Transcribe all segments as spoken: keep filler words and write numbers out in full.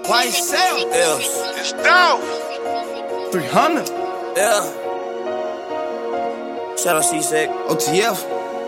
Y S L. Yeah. It's down. three hundred. Yeah. Shout out C-Sec. O T F.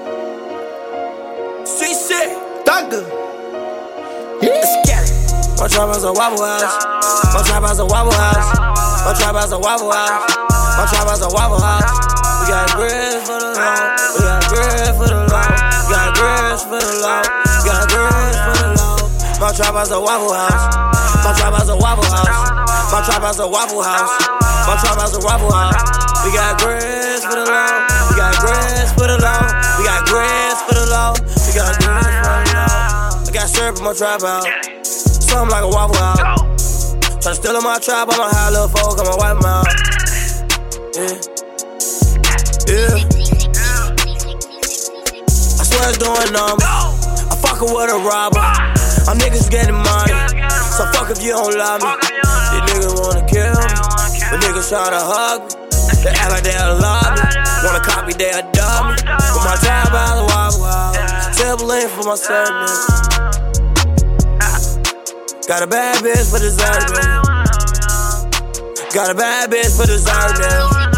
C-Sec. Doctor. Let's get it. My trap house a Waffle House. My trap house a Waffle House. My trap house a Waffle House. My trap house a Waffle House. We got grits for the law. We got grits for the law. We got grits for the law. We got grits for the law. My trap house a Waffle House. My trap house a Waffle House. My trap house a Waffle House. My trap house a Waffle House. We got grits for the law. We got grits for the law. We got grits for the law. We got grits for the law. I got syrup in my trap house. Something like a Waffle House. Try to steal in my trap, I'ma high little folk, I'ma wipe them out. Yeah. Yeah. I swear it's doing numbers. I fuckin' with a robber. My niggas getting money. So fuck if you don't love me. These niggas wanna kill me. But niggas try to hug me. They act like they'll love me. Wanna copy, they'll dub me. But my trap house a Waffle House. Simple lane for my service. Got a bad bitch for dessert, man. Got a bad bitch for dessert, man.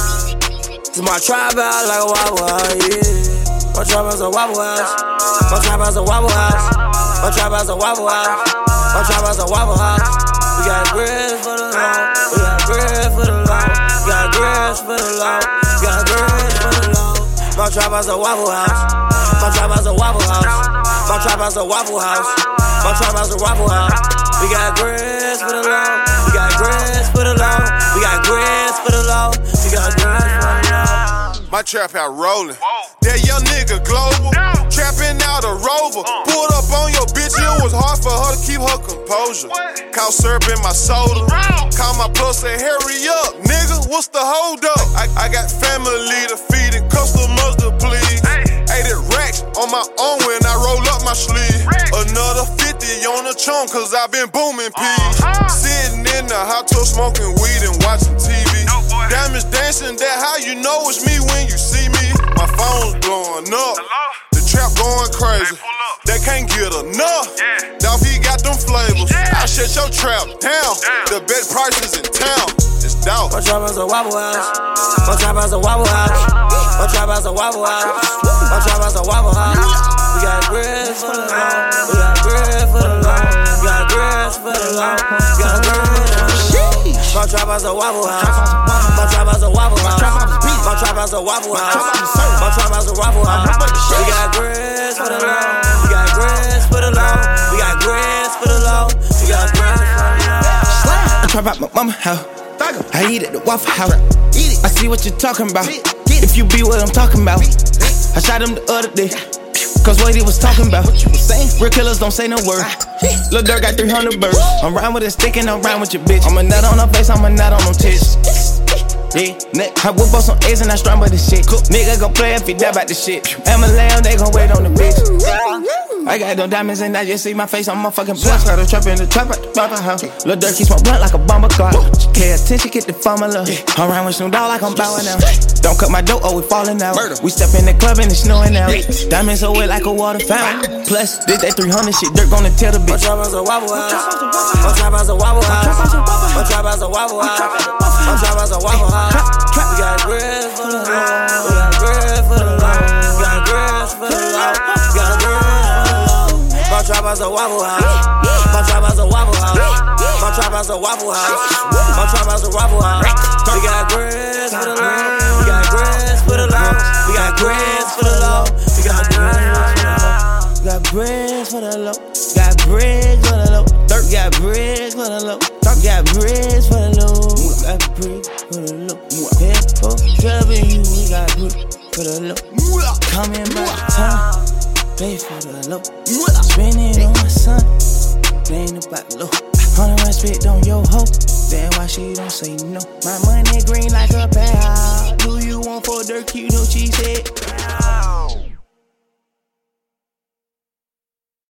It's my trap house like a Waffle House, yeah. My trap house a Waffle House. My trap house a Waffle House. My trap house a Waffle House. My trap house a Waffle House. We got grits for the law. We got grits for the law. We got grits for the law. We got grits for the law. My trap house a Waffle House. My trap house a Waffle House. My trap house a Waffle House. My trap house a Waffle House. We got grits for the law. We got grits for the law. We got grits for the law. We got grits for the law. My trap out rollin'. That young nigga global. Trapping out a rover. Pulled up on your bitch, it was hard for her to keep her composure. Caught syrup in my soda. Call my plus, say hurry up. Nigga, what's the hold up? I, I got family to feed and customers to please. eighty racks on my own when I roll up my sleeve. Another fifty on the chunk, cause I been booming peas. Sitting in the hot tub smoking weed and watching T V. Diamonds dancing, that how you know it's me when you see me. My phone's blowing up, the trap going crazy. They can't get enough. Dog, he got them flavors. I shut your trap down. The best prices in town. It's dope. My trap house a Waffle House. My trap house a Waffle House. My trap house a Waffle House. My trap house a Waffle House. We got grits for the law. We got grits for the law. We got grits for the law. We got grits for the law. My trap house a Waffle House. My trap house a Waffle House. My trap house a Waffle House. My trap house a Waffle House. We got grits for the law. We got grits for the law. We got grits for the law. We got grits for the law. I trap out my mama house. I eat at the Waffle House. I see what you're talking about. If you be what I'm talking about. I shot him the other day. Cause what he was talking about. Real killers don't say no word. Lil' Durk got three hundred birds. I'm round with a stick and I'm round with your bitch. I'm a nut on her face, I'm a nut on them tits. Yeah, neck. I whip up some A's and I strong by the shit. Nigga gon' play if he die about the shit. I'm a lamb, they gon' wait on the bitch. I got them diamonds and I just see my face on my fucking block. Got a trap in the trap at the Waffle House. Lil' Durk keep my blunt like a bomber clock. Pay attention, get the formula. I'm round with Snoop Dogg like I'm bowing out. Don't cut my dough, oh we falling out. We step in the club and it's snowing out. Diamonds so wet like a water fountain. Plus, this that three hundred shit, Durk gonna tell the bitch. My trap house a Waffle House. My trap house a Waffle House. My trap house a Waffle House. My trap house a Waffle House. We got grits for the law. We got grits for the law. We got grits for the law. We got grits for the law. My trap house a Waffle House. My trap house a Waffle House. My trap house a Waffle House. My trap house a Waffle House. We got grits for the law. We got grits for the law. We got grits for the law. We got grits for the law. Got bread for the low. Durk got bread for the low. Durk got bread for the low. Got bread for the low. Pay for W, we got bread for the low. Coming by time, pay for the low. Spend it on my son, playing about low. Hundred respect on your hoe, then why she don't say no? My money green like a pound. Do you want for Durk? You know she said.